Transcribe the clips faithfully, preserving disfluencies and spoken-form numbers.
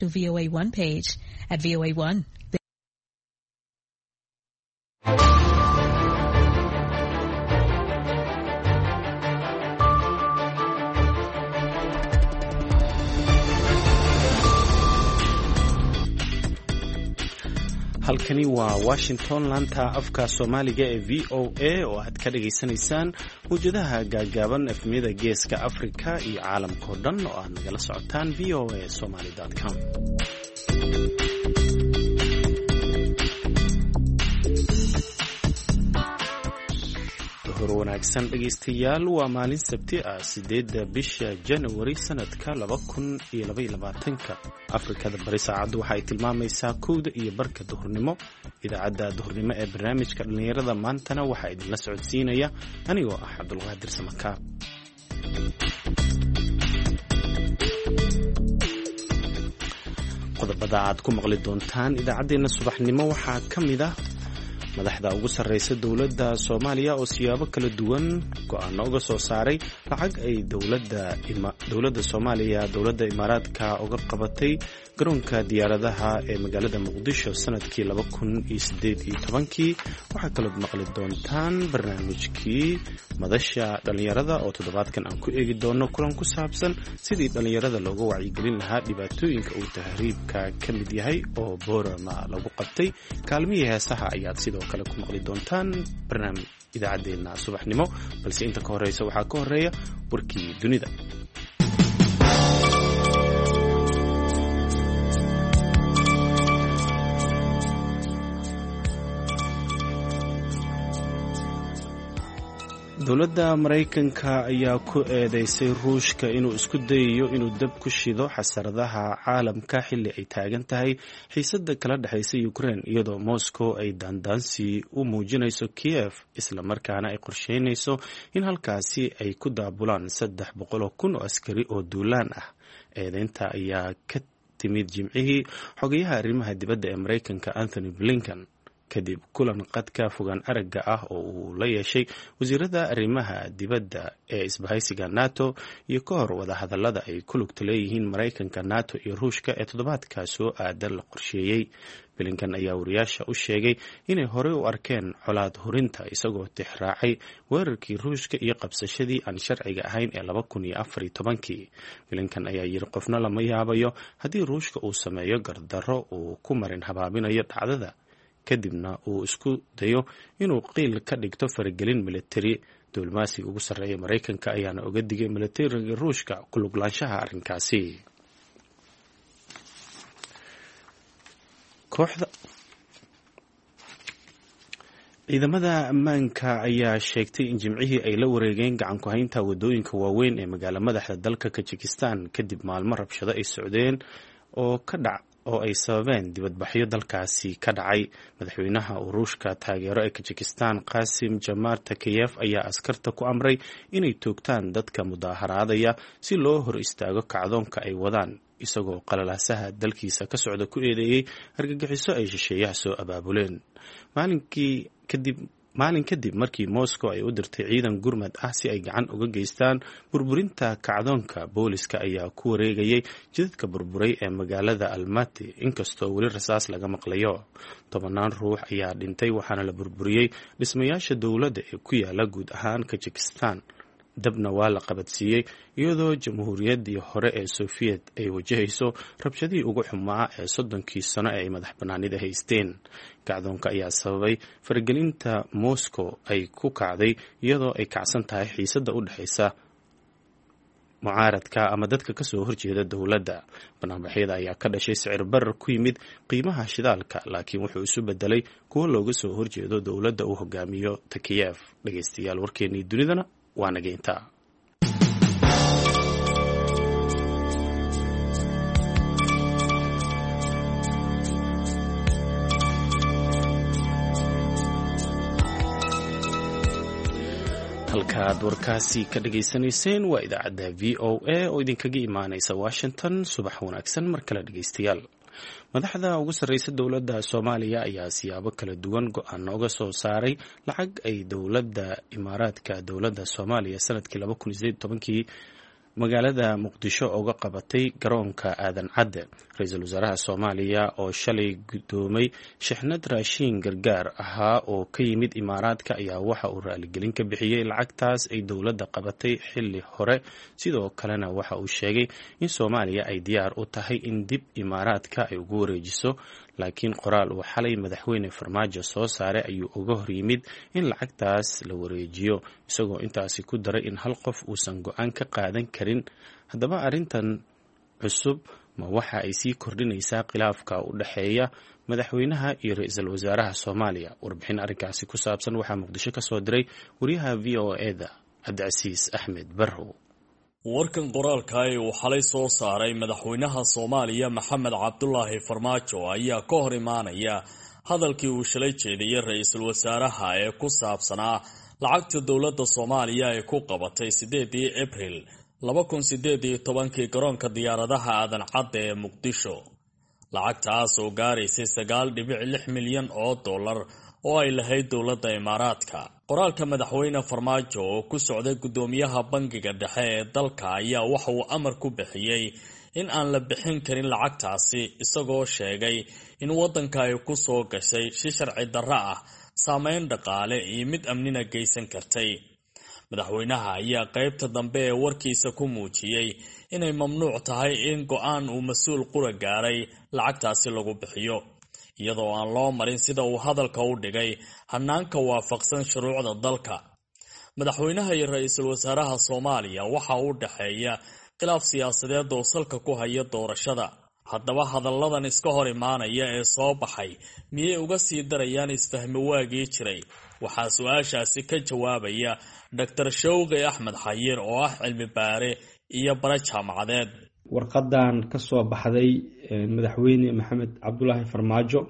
to V O A one page at V O A one. halkani waa Washington, laanta afka Soomaaliga ee V O A oo aad ka dhageysanaysaan mowjadaha gaagaaban efmiyada geeska Afrika iyo caalamka oo dhan oo aad nagala socotaan v o a somali dot com. wanaagsan dhegeystayaal, waa maalin Sabti ah sideedda bisha January sanadka laba kun iyo laba iyo labaatanka. Afrikada bari saacadu waxay tilmaamaysaa kowda iyo barka duhurnimo. Idaacadda duhurnimo ee barnaamijka dhalinyarada maantana waxaa idinla socodsiinaya anigoo ah Cabdulqaadir Samakaab. qodobada aad ku maqli doontaan idaacadeena subaxnimo waxaa ka mid ah madaxda ugu sarreysa dowladda Soomaaliya oo siyaabo kala duwan go'aano uga soo saaray lacag ay dowladda dowladda Soomaaliya dowladda Imaaraadka uga qabatay garoonka diyaaradaha ee magaalada Muqdisho sanadkii laba kun iyo siddeed iyo tobankii. waxaa kaloo maqli doontaan barnaamijkii madasha dhalinyarada oo toddobaadkan aan ku eegi doono kulan ku saabsan sidii dhalinyarada looga wacyigelin lahaa dhibaatooyinka uu tahriibka ka mid yahay oo Boorama lagu qabtay. kaalmihii heesaha ayaad sidoo kale ku maqli doontaan barnaamij idaacadeena subaxnimo, balse inta ka horeysa waxaa ka horeeya warkii dunida. dowladda Mareykanka ayaa ku eedeysay Ruushka inuu isku dayayo inuu dab ku shido xasaradaha caalamka xilli ay taagan tahay xiisadda kala dhexeysa Ukraine, iyadoo Moscow ay daandaansi u muujinayso Kiev isla markaana ay qorsheynayso in halkaasi ay ku daabulaan saddex boqol oo kun oo askari oo duulaan ah. eedeynta ayaa ka timid Jimcihii xogayaha arrimaha dibadda ee Mareykanka Anthony Blinken kadib kulan qadka fogaan aragga ah oo uu la yeeshay wasiirada arrimaha dibadda ee isbahaysiga NATO iyo ka hor wadahadallada ay ku lugta leeyihiin Mareykanka, NATO iyo Ruushka ee toddobaadka soo aadan la qorsheeyey. Blinken ayaa wariyaasha u sheegay inay horey u arkeen colaad hurinta, isagoo tixraacay weerarkii Ruushka iyo qabsashadii aan sharciga ahayn ee laba kun iyo afar iyo tobankii. Blinken ayaa yiri qofna lama yaabayo haddii Ruushka uu sameeyo gardarro uu ku marin habaabinayo dhacdada, kadibna uu isku dayo inuu qiil ka dhigto faragelin militari. diblomaasiga ugu sarreeya Mareykanka ayaana uga digay militariga Ruushka ku lug lahaanshaha arrinkaasi. kooxda ciidamada ammaanka ayaa sheegtay in Jimcihii ay la wareegeen gacan ku haynta wadooyinka waaweyn ee magaala madaxda dalka Kazakhstan kadib maalmo rabshado ay socdeen oo ka dhac oo ay sababeen dibadbaxyo dalkaasi ka dhacay. madaxweynaha Ruushka taageero ee Kazakhstan Qasim Jomart Tokayev ayaa askarta ku amray inay toogtaan dadka mudaharaadaya si loo hor istaago kacdoonka ay wadaan, isagoo qalalaasaha dalkiisa ka socda ku eedeeyay argagixiso ay shisheeyaha soo abaabuleen. maalinkii kadib maalin kadib markii Moscow ay u dirtay ciidan gurmad ah si ay gacan uga geystaan burburinta kacdoonka, booliska ayaa ku wareegayay jidadka burburay ee magaalada Almaty, inkastoo weli rasaas laga maqlayo. tobanaan ruux ayaa dhintay waxaana la burburiyey dhismayaasha dowladda ee ku yaala guud ahaan Kazakhstan. dabna waa la qabadsiiyey iyadoo jamhuuriyaddii hore ee Soviet ay wajahayso rabshadihii ugu xumaa ee soddonkii sano ee ay madax bannaanida haysteen. kacdoonka ayaa sababay faragelinta Moscow ay ku kacday iyadoo ay kacsan tahay xiisadda u dhexaysa mucaaradka ama dadka ka soo horjeeda dowladda. banaanbaxyada ayaa ka dhashay sicir barar ku yimid qiimaha shidaalka, laakiin wuxuu isu bedelay kuwo looga soo horjeedo dowladda uu hogaamiyo Tokayev. dhegeystayaal, warkeennii dunidana waa nageynta. halkaad warkaasi ka dhageysanayseen waa idaacadda V O A oo idinkaga imaanaysa Washington. subax wanaagsan mar kale dhegeystayaal. madaxda ugu sarreysa dowladda Soomaaliya ayaa siyaabo kala duwan go'aano uga soo saaray lacag ay dowladda Imaaraadka dowladda Soomaaliya sanadkii laba kun iyo siddeed iyo tobankii magaalada Muqdisho uga qabatay garoonka Aadan Cadde. ra-iisul wasaaraha soomaaliya oo shalay guddoomay shixnad raashiin gargaar ahaa oo ka yimid imaaraadka ayaa waxa uu raaligelin ka bixiyey lacagtaas ay dowladda qabatay xilli hore sidoo kalena waxa uu sheegay in soomaaliya ay diyaar u tahay in dib imaaraadka ay ugu wareejiso laakiin qoraal uu xalay madaxweyne farmaajo soo saaray ayuu uga hor yimid in lacagtaas la wareejiyo isagoo intaasi ku daray in hal qof uusan go-aan ka qaadan karin haddaba arrintan cusub ma waxa ay sii kordhinaysaa khilaafka u dhexeeya madaxweynaha iyo ra-iisul wasaaraha soomaaliya warbixin arrinkaasi ku saabsan waxaa muqdisho ka soo diray wariyaha v o e-da cabdicasiis axmed barrow warkan qoraalka ee uu xalay soo saaray madaxweynaha soomaaliya maxamed cabdulaahi farmaajo ayaa ka hor imaanaya hadalkii uu shalay jeediyey ra-iisul wasaaraha ee ku saabsanaa lacagta dowladda soomaaliya ay ku qabatay sideedii abril laba kun sideed iyo tobankii garoonka diyaaradaha aadan cadda ee muqdisho lacagtaas oo gaaraysay sagaal dhibic lix milyan oo dollar oo ay lahayd dowladda imaaraadka qoraalka madaxweyne farmaajo oo ku socday guddoomiyaha bangiga dhexe ee dalka ayaa waxa uu amar ku bixiyey in aan la bixin karin lacagtaasi isagoo sheegay in waddanka ay ku soo gashay si sharci darro ah saameyn dhaqaale iyo mid amnina geysan kartay madaxweynaha ayaa qaybta dambe ee warkiisa ku muujiyey inay mamnuuc tahay in go-aan uu mas-uul qura gaaray lacagtaasi lagu bixiyo iyadoo aan loo marin sida uu hadalka u dhigay hanaanka waafaqsan shuruucda dalka madaxweynaha iyo ra-iisul wasaaraha soomaaliya waxa u dhexeeya khilaaf siyaasadeed oo salka ku haya doorashada haddaba hadalladan iska hor imaanaya ee soo baxay miyay uga sii darayaan isfahmi waagii jiray waxaa su-aashaasi ka jawaabaya doctor shawqi axmed xayir oo ah cilmi baare iyo bare jaamacadeed warqadan ka soo baxday madaxweyne maxamed cabdulaahi farmaajo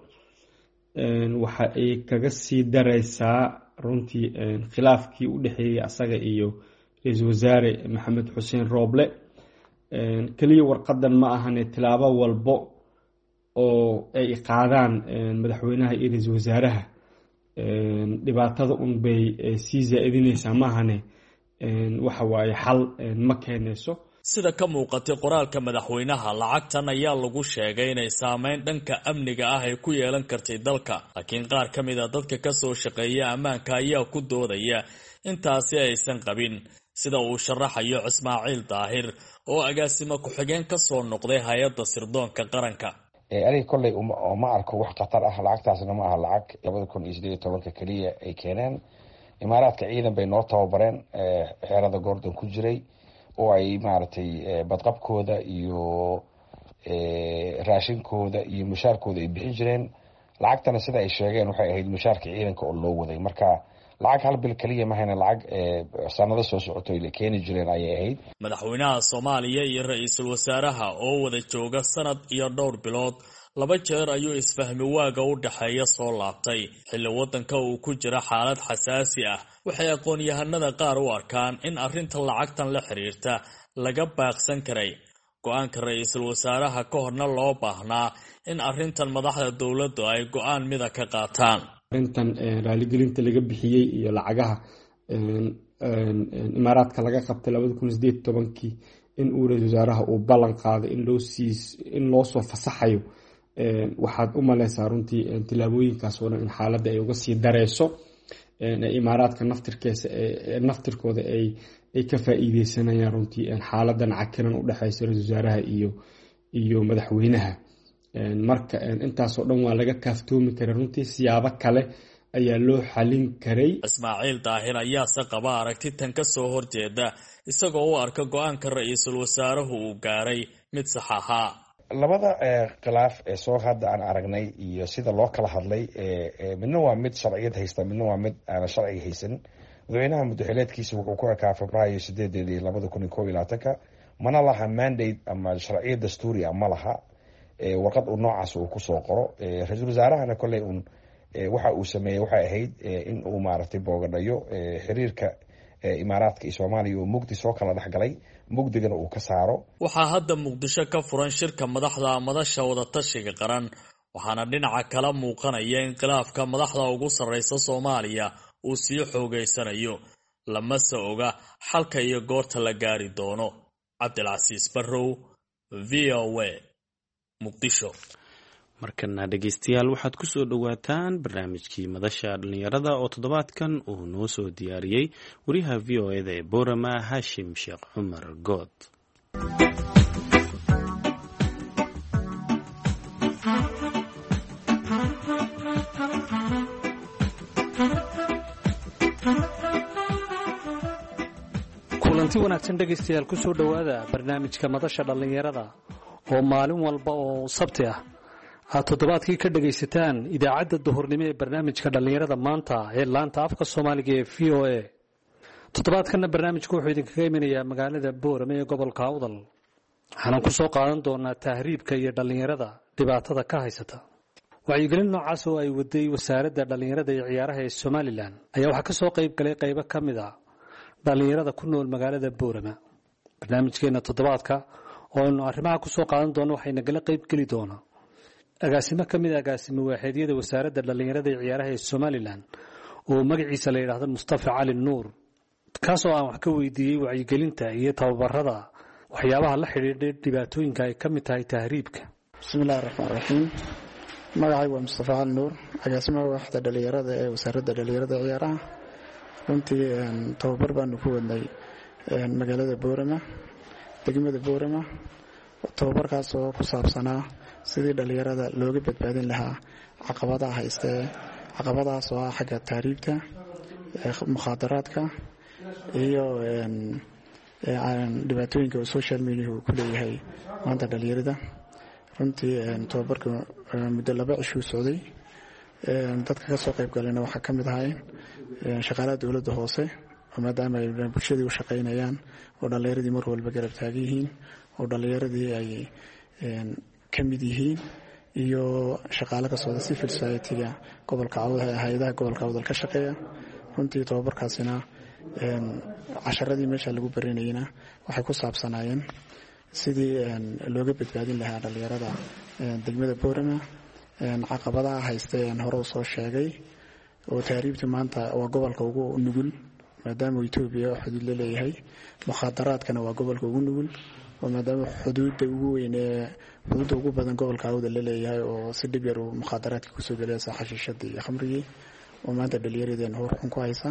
waxa ay kaga sii daraysaa runtii khilaafkii u dhexeeyey asaga iyo ra-iisul wasaare maxamed xuseen rooble keliya warqadan ma ahane tilaabo walbo oo ay qaadaan madaxweynaha iyo ra-iisul wasaaraha dhibaatada un bay sii zaa-idinaysaa maahane waxa waaye xal ma keenayso sida ka muuqatay qoraalka madaxweynaha lacagtan ayaa lagu sheegay inay saameyn dhanka amniga ah ay ku yeelan kartay dalka laakiin qaar ka mid a dadka ka soo shaqeeya ammaanka ayaa ku doodaya intaasi aysan qabin sida uu sharaxayo ismaaciil daahir oo agaasimo ku-xigeen ka soo noqday hay-adda sirdoonka qaranka aniga kolley ma arko wax khatar ah lacagtaasna ma aha lacag labada kun iyo sideed iyo tobanka keliya ay keeneen imaaraadka ciidan bay noo tababareen xeerada goordon ku jiray oo ay maaragtay badqabkooda iyo raashinkooda iyo mushaarkooda ay bixin jireen lacagtana sida ay sheegeen waxay ahayd mushaarka ciidanka oo loo waday marka lacag hal bil kaliya mahayna lacag sanado soo socoto ay keeni jireen ayay ahayd madaxweynaha soomaaliya iyo ra-iisul wasaaraha oo wada jooga sanad iyo dhowr bilood laba jeer ayuu isfahmi waaga u dhexeeya soo laabtay xilli waddanka uu ku jira xaalad xasaasi ah waxay aqoon-yahanada qaar u arkaan in arrinta lacagtan la xiriirta laga baaqsan karay go-aanka ra-iisul wasaaraha ka horna loo baahnaa in arrintan madaxda dowladdu ay go-aan mida ka qaataan arrintan raaligelinta laga bixiyey iyo lacagaha imaaraadka laga qabtay labada kun sideed iyo tobankii in uu ra-iisul wasaaraha uu ballan qaaday in loo siis in loo soo fasaxayo waxaad u maleysaa runtii tilaabooyinkaas oo dhan in xaaladda ay uga sii dareyso imaaraadka naftirkeesa naftirkooda ay ay ka faa-iideysanayaan runtii xaaladan cakiran u dhexeysa ra-iisul wasaaraha iyo iyo madaxweynaha marka intaasoo dhan waa laga kaaftoomi karay runtii siyaabo kale ayaa loo xalin karay ismaaciil daahir ayaase qaba aragti tan ka soo horjeeda isagoo u arka go-aanka ra-iisul wasaaruhu uu gaaray mid sax ahaa labada khilaaf ee soo hadda aan aragnay iyo sida loo kala hadlay midna waa mid sharciyad haysta midna waa mid aan sharciga haysan madaxweynaha muddaxileedkiisa wuxuu ku ekaa febraayo sideedeedii labada kun iyo kow iyo labaatanka mana laha mandate ama sharciyad dastuuri ah ma laha warqad uu noocaas uu kusoo qoro ra-iisul wasaarahana kolley un waxa uu sameeyey waxay ahayd in uu maaragtay boogadhayo xiriirka imaaraadka iyo soomaaliya oo mugdi soo kala dhexgalay mugdigana uu ka saaro waxaa hadda muqdisho ka furan shirka madaxda madasha wadatashiga qaran waxaana dhinaca kala muuqanaya in khilaafka madaxda ugu sarreysa soomaaliya uu sii xoogeysanayo lamase oga xalka iyo goorta la gaari doono cabdilcasiis barrow v o a muqdisho. markana dhegeystayaal waxaad ku soo dhowaataan barnaamijkii madasha dhalinyarada oo toddobaadkan uu noo soo diyaariyey wariyaha v o eda ee boorama Hashim Sheekh Cumar Good. kulanti wanaagsan dhegeystayaal ku soo dhowaada barnaamijka madasha dhalinyarada oo maalin walba oo sabti ah aad toddobaadkii ka dhegaysataan idaacadda duhurnimo ee barnaamijka dhalinyarada maanta ee laanta afka Soomaaliga ee V O A. toddobaadkana barnaamijku wuxuu idinkaga imanayaa magaalada Boorama ee gobolka Awdal. waxaan ku soo qaadan doonaa tahriibka iyo dhalinyarada dhibaatada ka haysata. wacyigelin noocaas oo ay waday wasaaradda dhalinyarada iyo ciyaaraha ee Somaliland ayaa waxa ka soo qayb galay qaybo ka mid ah dhalinyarada ku nool magaalada Boorama. barnaamijkeena toddobaadka oo aynu arrimaha ku soo qaadan doono waxay nagala qayb geli doonaa agaasimo ka mid ah agaasimo waaxeedyada wasaaradda dhalinyarada iyo ciyaaraha ee Somaliland oo magaciisa la yiraahdo Mustafa Cali Nuur, kaas oo aan wax ka weydiiyey wacyigelinta iyo tababarada waxyaabaha la xiriira dhibaatooyinka ay ka mid tahay tahriibka. bismillaahir rahmaanir rahiim. magacaygu waa Mustafa Cali Nuur, agaasimaha waaxda dhalinyarada ee wasaaradda dhalinyarada iyo ciyaaraha. runtii tababar baanu ku wadnay magaalada Boorama, degmada Boorama. tababarkaas oo ku saabsanaa sidii dhalinyarada looga badbaadin lahaa caqabadaha haysta caqabadahaas oo ah xagga tahriibta, mukhaadaraadka iyo dhibaatooyinka social media uu ku leeyahay maanta dhalinyarada. runtii tababarka muddo laba cisho socday. dadka ka soo qayb galayna waxaa ka mid ahay shaqaalaha dowladda hoose oo maadaama ay bulshadii u shaqaynayaan oo dhalinyaradii mar walba garab taagan yihiin oo dhalinyaradii ay ka mid yihiin iyo shaqaale ka socda civil society-ga gobolka Awdal, hay'adaha gobolka Awdal ka shaqeeya. runtii tababarkaasina casharadii meesha lagu baranayna waxay ku saabsanaayeen sidii looga badbaadin lahaa dhalinyarada degmada Boorama caqabadaha haysta ee hore u soo sheegay. oo tahriibtu maanta waa gobolka ugu nugul maadaama Itoobiya xuduud la leeyahay. mukhaadaraadkana waa gobolka ugu nugul oo maadaama xuduudda ugu weyn ee xuduudda ugu badan gobolka Awdal la leeyahay oo si dhib yar uu mukhaadaraadka ku soo galay saxashada iyo khamriga oo maanta dhalinyarada hor xun ku haysa.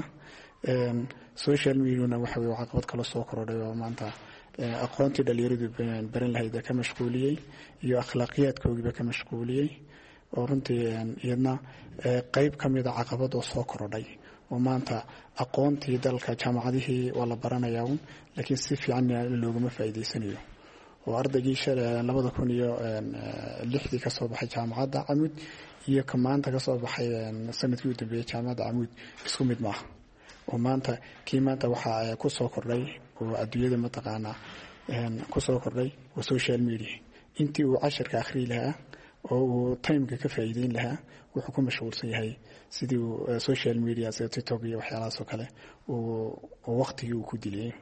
social media-na waxa weeye caqabad kala soo korodhay oo maanta aqoontii dhalinyaradu baran lahayd ka mashquuliyay iyo akhlaaqiyadkooda ka mashquuliyay. oo runtii iyadna qayb ka mid ah caqabad oo soo korodhay oo maanta aqoontii dalka jaamacadihii waa la baranayaa laakiin si fiican loogama faa'iideysanayo. oo ardaygii shalay labada kun iyo lixdii ka soo baxay jaamacadda Amuud iyo ka maanta ka soo baxay sanadkii u dambeeyay jaamacadda Amuud isku mid maaha. oo maanta kii maanta waxa ku soo kordhay oo adduunyada mataqaana ku soo kordhay oo social media intii uu casharka akhri lahaa oo uu time-ka ka faa'iideyn lahaa wuxuu ku mashquulsan yahay sidii uu social media sida TikTok iyo waxyaalahaas oo kale oo waqtigii uu ku dilay.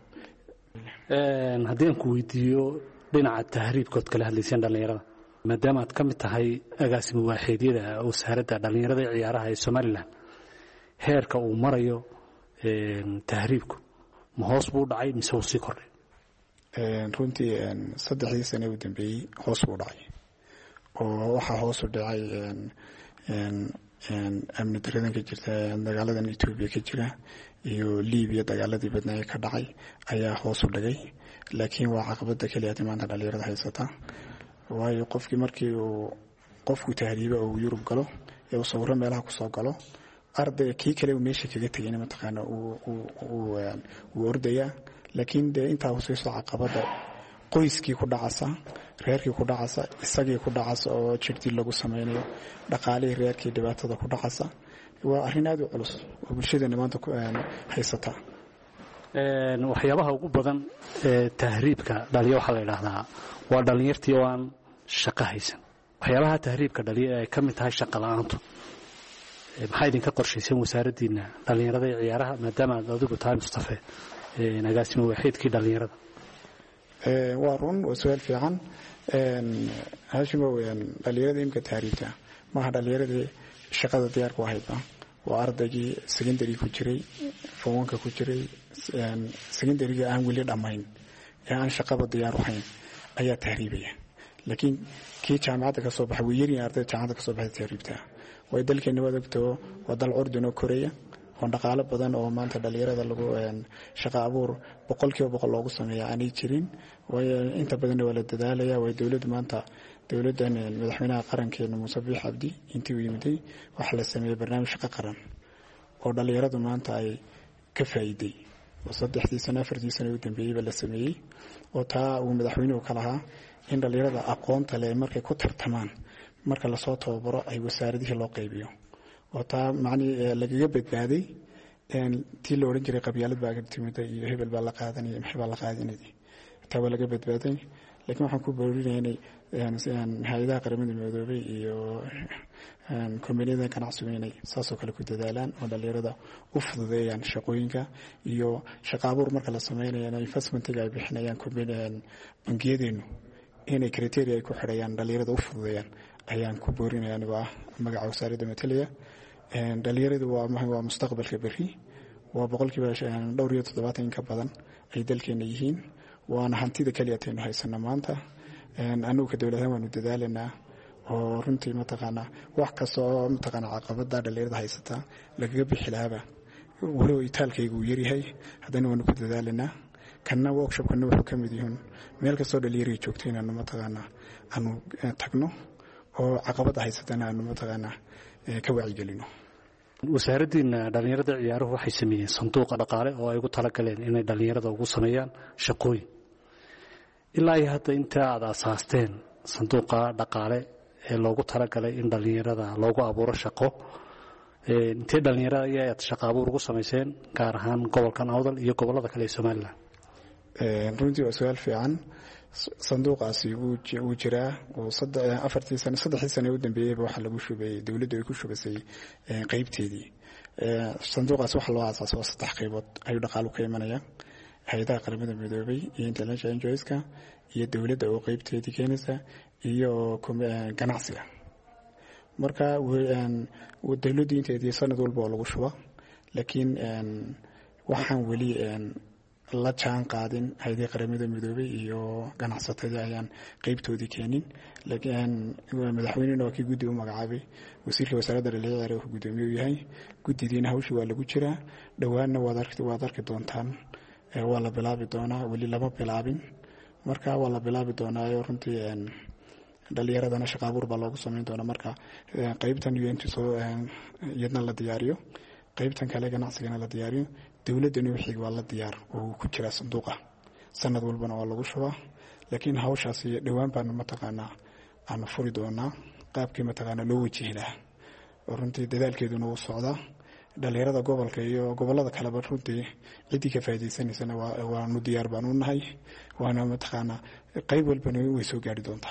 een haddii aan ku weydiiyo dhinaca tahriibkood kala hadlaysaan dhalinyarada maadaama aad ka mid tahay agaasimo waaxeedyada wasaaradda dhalinyarada iyo ciyaaraha ee Somaliland, heerka uu marayo tahriibku ma hoos buu dhacay mise uu sii kordhay? runtii saddexdii sano u dambeeyay hoos buu dhacay. oo waxa hoos u dhacay amni darrada ka jirta dagaaladan Itoobiya ka jira iyo Liibiya dagaaladii badnaa ka dhacay ayaa hoos u dhigay. laakiin waa caqabada kaliya ee maanta dhalinyarada haysata. waayo qofkii markii uu qofku tahriibo oo Yurub galo ee uu sawiro meelaha ku soo galo ardayga kii kale uu meesha kaga tagay inay mataqaana uu uu uu ordaya. laakiin inta uu soo caqabada qoyskii ku dhacasa, reerkii ku dhacasa, isagii ku dhacasa oo jirti lagu sameeyo dhaqaalihii reerkii dhibaatada ku dhacasa. waa arrin aad u culus oo bulshada maanta ku haysata. een waxyaabaha ugu badan ee tahriibka dhaliyo waxa la yiraahdaa waa dhalinyartii oo aan shaqo haysan. waxyaabaha tahriibka dhaliyo ay ka mid tahay shaqo la'aantu. maxay idinka qorshaysan wasaaraddiina dhalinyarada iyo ciyaaraha maadaama aad adigu tahay Mustafa ee agaasimo waaxeedkii dhalinyarada? ee waa run oo su'aal fiican. een Hashimo weeyaan dhalinyarada imka tahriibta maaha dhalinyarada shaqada diyaar ku ahayd. waa ardaygii secondary ku jiray, foonka ku jiray, secondary aan weli dhamayn ee aan shaqada diyaar u hayn ayaa tahriibaya. laakiin kii jaamacadda ka soo baxa way yaryihiin ardayda jaamacadda ka soo baxay tahriibtaa way dalkeena waad ogtoo waa dal curdun oo koreya oo dhaqaalo badan oo maanta dhalinyarada lagu shaqo abuur boqolkiiba boqol loogu sameeya aanay jirin waayo inta badanna waa la dadaalaya way dowladda maanta dowladdan madaxweynaha qarankeena Muuse Biixi Cabdi intii uu yimiday waxa la sameeyay barnaamij shaqo qaran oo dhalinyaradu maanta ay ka faa'iiday oo saddexdii sano afartii sano u dambeeyay la sameeyay oo taa uu madaxweynuhu ka lahaa in dhalinyarada aqoonta leh markay ku tartamaan marka la soo tababaro ay wasaaradihii loo qaybiyo oo taa macni lagaga badbaaday tii la oran jiray qabyaalad baa timid iyo hebel baa la qaadanaya maxay baa la qaadanayay taa waa laga badbaaday laakiin waxaan ku boorinaynay hay'adaha qaramada midoobay iyo kombaniyada ganacsiga inay saasoo kale ku dadaalaan oo dhalinyarada u fududeeyaan shaqooyinka iyo shaqo abuur marka la sameynayo investmentiga ay bixinayaan bangiyadeenu inay criteria ay ku xidhayaan dhalinyarada u fududeeyaan ayaan ku boorinaya anigoo ah magaca wasaaradda matalaya dhalinyaradu waa mustaqbalka berri waa boqolkiiba dhowr iyo toddobaatan in ka badan ay dalkeena yihiin waana hantida keliya taynu haysana maanta anagu ka dowladahaan waanu dadaalanaa oo runtii mataqaanaa wax kasta oo mataqaanaa caqabada dhalinyarada haysata lagaga bixi lahaaba walow itaalkaygu uu yaryahay haddana waanu ku dadaalanaa kanna workshopkana wuxuu ka mid yihiin meel kastoo dhalinyarada joogto inaanu mataqaanaa aanu tagno oo caqabada haysatana aanu mataqaanaa ka wacyigelino wasaaraddiina dhalinyarada ciyaaruhu waxay sameeyeen sanduuqa dhaqaale oo ay ugu talagaleen inay dhalinyarada ugu sameeyaan shaqooyin ilaa iyo hadda inta aad asaasteen sanduuqa dhaqaale ee loogu talagalay in dhalinyarada loogu abuuro shaqo intee dhalinyarada ayaad shaqo abuur ugu samayseen gaar ahaan gobolkan awdal iyo gobolada kale ee somalilan runtii waa su-aal fiican sanduuqaasi wuu jiraa oo afartii sano saddexdii sano u dambeeyeyba waxaa lagu shubayey dowladdu ay ku shubasay qaybteedii sanduuqaas waxa loo aasaasay waa saddex qaybood ayuu dhaqaalu ka imanaya hay'adaha qaramada midoobay iyo international N G Oska iyo dowladda oo qaybteedii keenaysa iyo ganacsiga marka dowladdu inteedii sanad walba oo lagu shuba laakiin waxaan weli la jaan qaadin hay'adaha qaramada midoobay iyo ganacsatada ayaan qaybtoodii keenin laakiin madaxweynuhu waa kii guddi u magacaabay wasiirka wasaaradda dhalinyarada uu guddoomiye yahay guddidiina hawsha waa lagu jiraa dhawaanna waad arki waad arki doontaan waa la bilaabi doonaa weli lama bilaabin marka waa la bilaabi doonaa runtii dhalinyaradana shaqo abuur baa loogu samayn doonaa marka qaybtan iyo intii soo iyadna la diyaariyo qaybtan kale ganacsigana la diyaariyo dowladdana wixii waa la diyaar oo ku jira sanduuqa sanad walbana waa lagu shubaa laakiin hawshaasi dhawaan baan mataqaanaa aan furi doonaa qaabkii mataqaanaa loo wajihi lahaa oo runtii dadaalkeeduna uu socdaa dhalinyarada gobolka iyo gobolada kaleba runtii ciddii ka faa'iidaysanaysana waanu diyaar baan u nahay waana mataqaanaa qayb walbana way soo gaari doontaa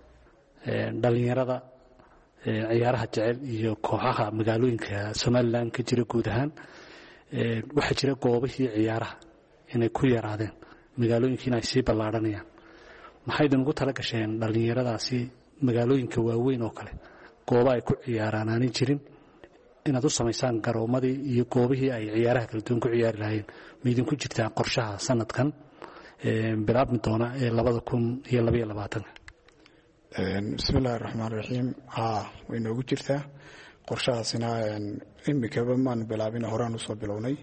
dhalinyarada ciyaaraha jecel iyo kooxaha magaalooyinka somalilan ka jira guud ahaan waxaa jira goobihii ciyaaraha inay ku yaraadeen magaalooyinkiina ay sii ballaadhanayaan maxaydan ugu tala gasheen dhalinyaradaasi magaalooyinka waaweyn oo kale goobo ay ku ciyaaraan aanay jirin inaad u samaysaan garoomadii iyo goobihii ay ciyaaraha kala duwan ku ciyaari lahaayeen ma idinku jirtaa qorshaha sanadkan bilaabmi doona ee labada kun iyo labaiyo labaatanka bismillahi raxmaan raxiim haa way noogu jirtaa qorshahaasina imikaba maan bilaabin horaan usoo bilownay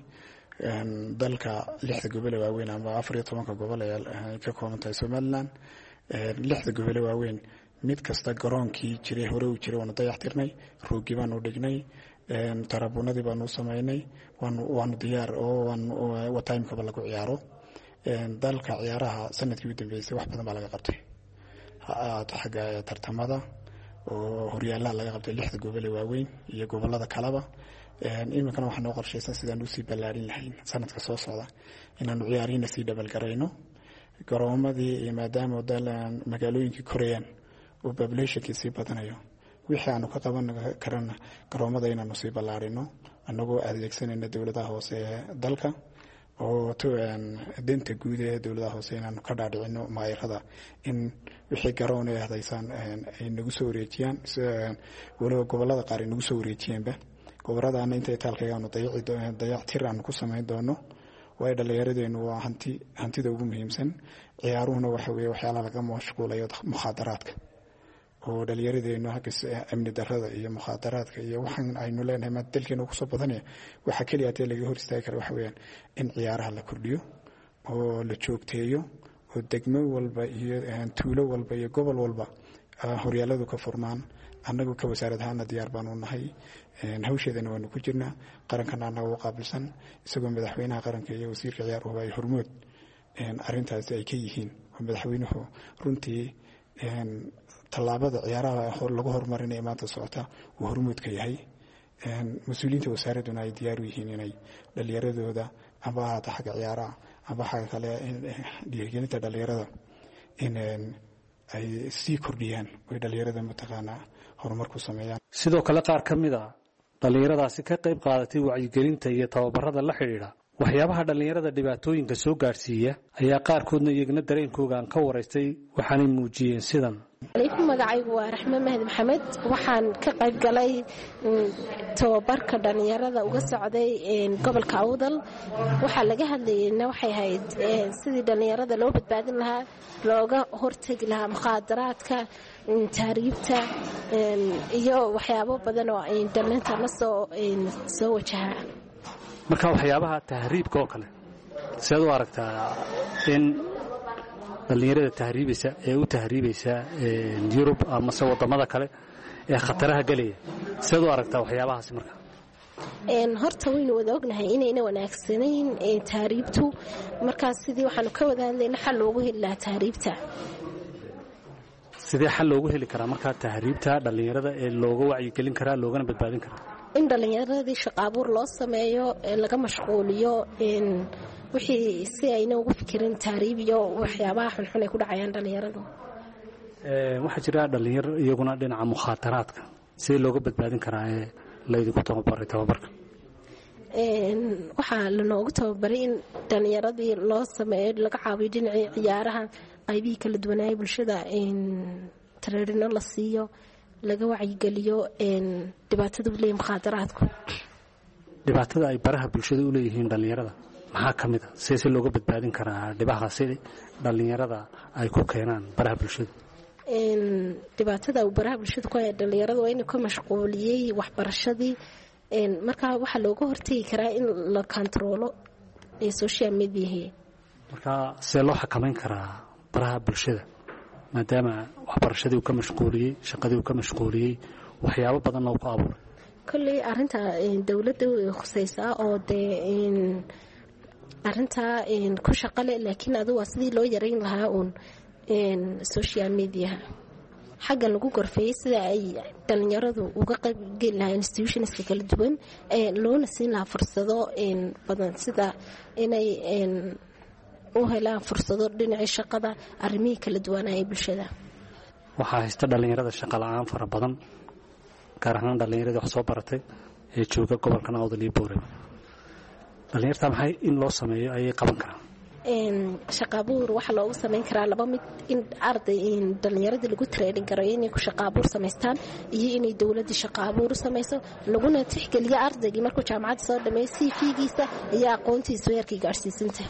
dalka lixda gobol ee waaweyn ama afar iyo tobanka gobol ay ka kooban tahay somalilan lixda gobol ee waaweyn mid kasta garoonkii jiray hore uu jiray waanu dayactirnay roogii baanu dhignay tarabuunadii baanu u samaynay waanu diyaar oo timekaba lagu ciyaaro dalka ciyaaraha sanadkii u dambeysay wax badan baa laga qabtay xagga tartamada oo horyaalaha laga qabtay lixda gobol ee waaweyn iyo gobolada kaleba iminkana waxaa noo qorshaysan sidaan usii ballaarin lahayn sanadka soo socda inaanu ciyaarihiina sii dhabalgarayno garoomadii iyo maadaama magaalooyinkii korayaan oo populationkii sii badanayo wixii aanu ka qaban karana garoomada inaanu sii ballaarino annagoo adeegsanayna dowladaha hoose ee dalka oo danta guud ee dowladaha hoose inaanu ka dhaadhicino maayarada in wixii garoon ay hadaysaan ay nagu soo wareejiyaan waliba gobolada qaar ay nagu soo wareejiyeenba goboladaana inta itaalkaygaanu dayactir aanu ku samayn doono waayo dhallinyaradeennu waa hanti hantida ugu muhiimsan ciyaaruhuna waxa weeye waxyaalaha laga mashquulayo mukhaadaraadka oo dhallinyaradeennu hagga amni darrada iyo mukhaadaraadka iyo waxaan aynu leenahay maanta dalkeena kusoo badanaya waxa keliya hatee laga hor istaagi kara waxa weeyaan in ciyaaraha la kordhiyo oo la joogteeyo oo degmo walba iyo tuulo walba iyo gobol walba horyaaladu ka furmaan annagu ka wasaarad ahaana diyaar baanu nahay hawsheedana waanu ku jirnaa qarankana annaga u qaabilsan isagoo madaxweynaha qaranka iyo wasiirka ciyaaruhuba ay hormood arrintaasi ay ka yihiin oo madaxweynuhu runtii tallaabada ciyaaraha lagu horumarinaya maanta socota uu hormood ka yahay mas-uuliyiinta wasaaradduna ay diyaar u yihiin inay dhallinyaradooda amba ahaata xagga ciyaaraha amba xagga kale dhiirigelinta dhallinyarada in ay sii kordhiyaan way dhallinyarada mataqaanaa horumar ku sameeyaan sidoo kale qaar ka mid a dhallinyaradaasi ka qayb qaadatay wacyigelinta iyo tababarada la xidhiidha waxyaabaha dhallinyarada dhibaatooyinka soo gaadhsiiya ayaa qaarkoodna iyagna dareenkooga aan ka waraystay waxaanay muujiyeen sidan alaykum magacaygu waa raxme mahdi maxamed waxaan ka qayb galay tababarka dhallinyarada uga socday gobolka awdal waxaa laga hadlayeyna waxay ahayd sidii dhallinyarada loo badbaadin lahaa looga hortegi lahaa mukhaadaraadka taariibta iyo waxyaabo badan oo dhallinta la soo soo wajahaa marka waxyaabaha tahriibka oo kale sidaad u aragtaa in dhallinyarada tahriibaysa ee u tahriibaysa yurub amase wadamada kale ee khataraha gelaya sidaad u aragtaa waxyaabahaasi marka horta waynu wada ognahay inayna wanaagsanayn tahriibtu markaas sidii waxaanu ka wada hadlayna xal loogu heli lahaa tahriibta sidee xal loogu heli karaa markaa tahriibta dhallinyarada ee looga wacyigelin karaa loogana badbaadin karaa in dhallinyaradii shaqaabuur loo sameeyo laga mashquuliyo wixii si ayna ugu fikirin tahriib iyo waxyaabaha xunxun ay ku dhacayaan dhallinyaradu waxaa jira dhallinyaro iyaguna dhinaca mukhaataraadka sidee looga badbaadin karaa ee laydinku tababaray tababarka waxaa lanoogu tababaray in dhallinyaradii loo sameeyo laga caawiyo dhinacii ciyaaraha qaybihii kala duwanaayay bulshada tareerino la siiyo laga wacyigeliyo dhibaatada u leeyahay mukhaadaraadku dhibaatada ay baraha bulshada u leeyihiin dhallinyarada maxaa ka mid a see se looga badbaadin karaa dhibaha si dhallinyarada ay ku keenaan baraha bulshada dhibaatada uu baraha bulshada ku haya dhallinyarada waa inuu ka mashquuliyey waxbarashadii markaa waxaa looga hortegi karaa in la kontaroolo social mediahi markaa see loo xakamayn karaa baraha bulshada maadaama waxbarashadii uu ka mashquuliyey shaqadii uu ka mashquuliyey waxyaabo badanna uu ku abuuray kolley arinta dowladda khusaysaa oo dee arintaa ku shaqale laakiin adu waa sidii loo yarayn lahaa uun social mediaha xaggan lagu gorfeeyey sida ay dhallinyaradu uga qaybgeli lahaa institutionska kala duwan loona siin lahaa fursado badan sida inay u helaan fursado dhinacii shaqada arrimihii kala duwanaa ee bulshada waxaa haysta dhallinyarada shaqa la-aan fara badan gaar ahaan dhallinyaradii wax soo baratay ee jooga gobolkan awdal iyo boorama dhallinyarta maxay in loo sameeyo ayay qaban karaan shaqaabuur waxaa loogu samayn karaa laba mid in arday dhallinyaradii lagu tareerin karo inay ku shaqaabuur samaystaan iyo inay dowladdii shaqaabuur samayso laguna tixgeliyo ardaygii markuu jaamacadda soo dhameeyo c v-giisa iyo aqoontiisa heerkii gaadhsiisanta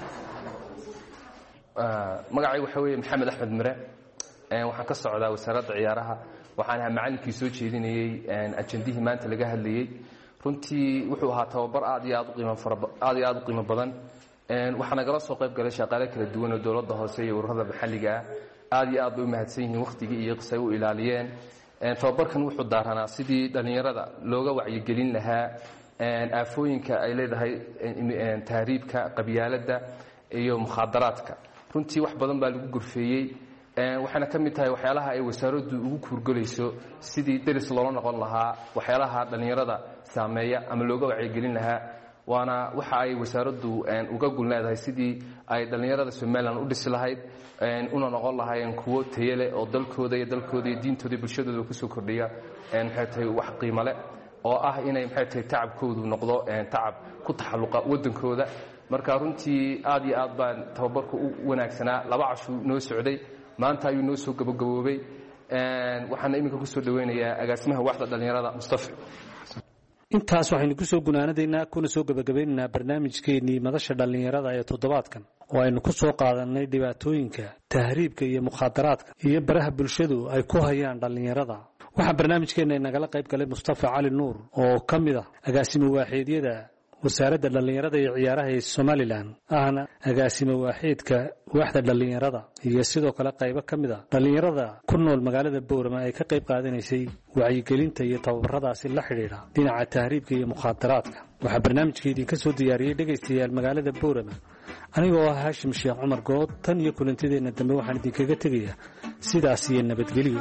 magacaygu waxaa weeye maxamed axmed mire waxaan ka socdaa wasaaradda ciyaaraha waxaan ahaa macallinkii soo jeedinayey ajandihii maanta laga hadlayey runtii wuxuu ahaa tababar aad iyo aad aad iyo aad u qiimo badan waxaa nagala soo qayb galay shaqaale kala duwan oo dowladda hoose iyo ururada maxalliga ah aad iyo aad bay u mahadsan yihiin wakhtigii iyo qisay u ilaaliyeen tababarkan wuxuu daaranaa sidii dhallinyarada looga wacyigelin lahaa aafooyinka ay leedahay tahriibka qabyaaladda iyo mukhaadaraadka runtii wax badan baa lagu gorfeeyey waxayna ka mid tahay waxyaalaha ay wasaaraddu ugu kuurgelayso sidii deris loola noqon lahaa waxyaalaha dhallinyarada saameeya ama looga wacyigelin lahaa waana waxa ay wasaaraddu uga gul leedahay sidii ay dhallinyarada somalilan u dhisi lahayd una noqon lahaayeen kuwo tayale oo dalkooda iyo dalkooda iyo diintooda iyo bulshadooda kusoo kordhiya maxay tahay wax qiimo leh oo ah inay maxay tahay tacabkoodu noqdo tacab ku taxalluqa waddankooda marka runtii aad iyo aad baan tababarku u wanaagsanaa laba cashuu noo socday maanta ayuu noo soo gabagaboobay waxaana iminka kusoo dhaweynayaa agaasimaha waaxda dhallinyarada mustafa intaas waxaynu ku soo gunaanadaynaa kuna soo gabagabaynaynaa barnaamijkeennii madasha dhallinyarada ee toddobaadkan oo aynu ku soo qaadanay dhibaatooyinka tahriibka iyo mukhaadaraadka iyo baraha bulshadu ay ku hayaan dhallinyarada waxaa barnaamijkeenna inagala qayb galay mustafa cali nuur oo ka mid ah agaasimo waaxeedyada wasaaradda dhallinyarada iyo ciyaaraha ee somalilan ahna agaasimo waaxeedka waaxda dhallinyarada iyo sidoo kale qaybo ka mid a dhallinyarada ku nool magaalada boorama ay ka qayb qaadanaysay wacyigelinta iyo tababaradaasi la xidhiidha dhinaca tahriibka iyo mukhaadaraadka waxaa barnaamijka idinka soo diyaariyey dhegaystayaal magaalada boorama anigoo ah haashim sheekh cumar good tan iyo kulantideenna dambe waxaan idinkaga tegayaa sidaas iyo nabadgelyo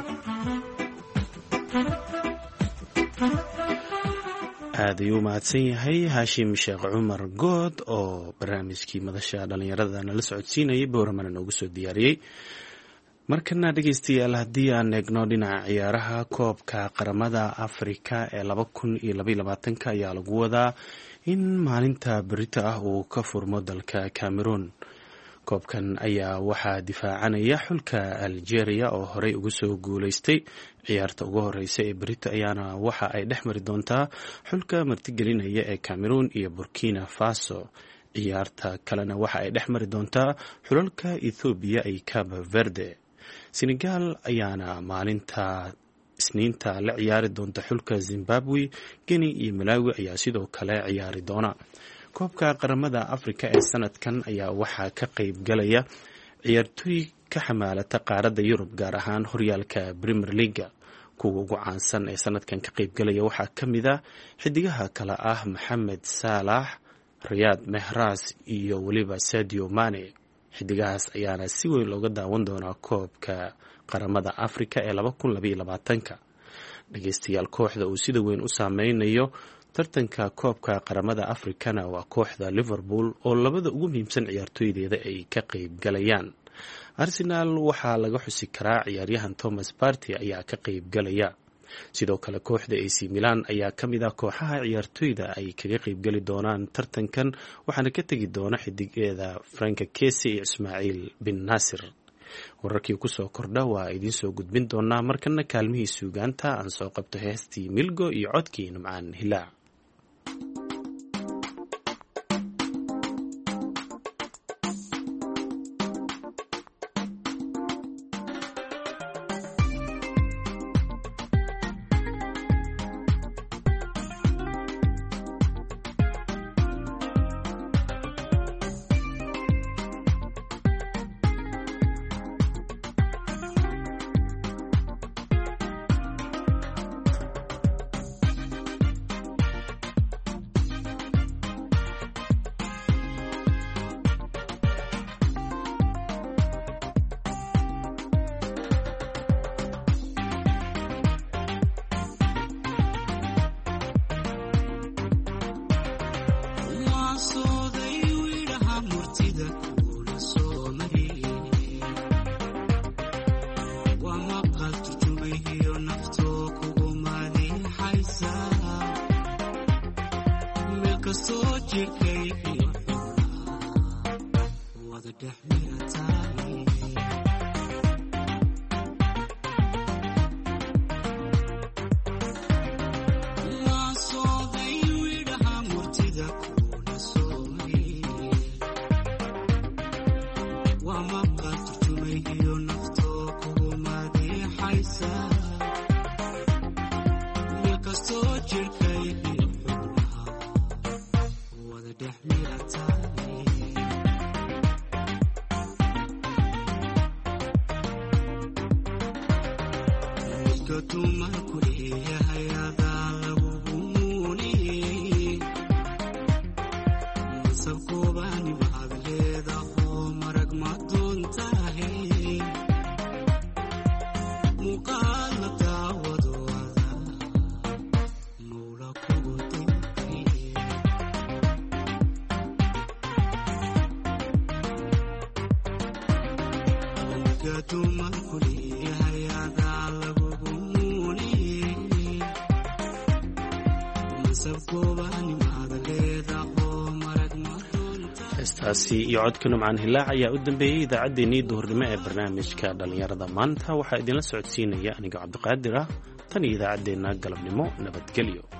aad ayuu mahadsan yahay haashim sheekh cumar good oo barnaamijkii madasha dhallinyarada nala socodsiinayay booramana noogu soo diyaariyey markana dhegeystayaal haddii aan eegno dhinaca ciyaaraha koobka qaramada afrika ee laba kun iyo labaiyo labaatanka ayaa lagu wadaa in maalinta berito ah uu ka furmo dalka cameroon koobkan ayaa waxaa difaacanaya xulka algeria oo horey uga soo guuleystay ciyaarta ugu horeysa ee berito ayaana waxa ay dhex mari doontaa xulka martigelinaya ee cameroon iyo burkina faso ciyaarta kalena waxa ay dhex mari doontaa xulalka ethoobiya iyo cabo verde senegal ayaana maalinta isniinta la ciyaari doonta xulka zimbabwe guinea iyo malawi ayaa sidoo kale ciyaari doona koobka qaramada afrika ee sanadkan ayaa waxaa ka qayb galaya ciyaartooy ka xamaalata qaaradda yurub gaar ahaan horyaalka premier leaga kuwa ugu caansan ee sanadkan ka qayb galaya waxaa ka mid a xidigaha kale ah maxamed saalax riyaad mehras iyo weliba sadio mane xidigahaas ayaana si weyn looga daawan doonaa koobka qaramada afrika ee laba kun labaiyo labaatanka dhegeystayaal kooxda uu sida weyn u saameynayo tartanka koobka qaramada afrikana waa kooxda liverpool oo labada ugu muhiimsan ciyaartooydeeda ay ka qayb galayaan arsenal waxaa laga xusi karaa ciyaaryahan thomas party ayaa ka qayb galaya sidoo kale kooxda ac milan ayaa ka mid ah kooxaha ciyaartooyda ay kaga qayb gali doonaan tartankan waxaana ka tegi doona xidigeeda franka kesi iyo ismaaciil bin naasir wararkii kusoo kordha waa idiin soo gudbin doonaa markana kaalmihii suugaanta aan soo qabto heestii milgo iyo codkii numcaan hilaac heestaasi iyo codka numcaan hilaac ayaa u dambeeyey idaacaddeenii duhurnimo ee barnaamijka dhallinyarada maanta waxaa idinla socodsiinaya aniga cabdiqaadir ah tan iyo idaacaddeenna galabnimo nabadgelyo.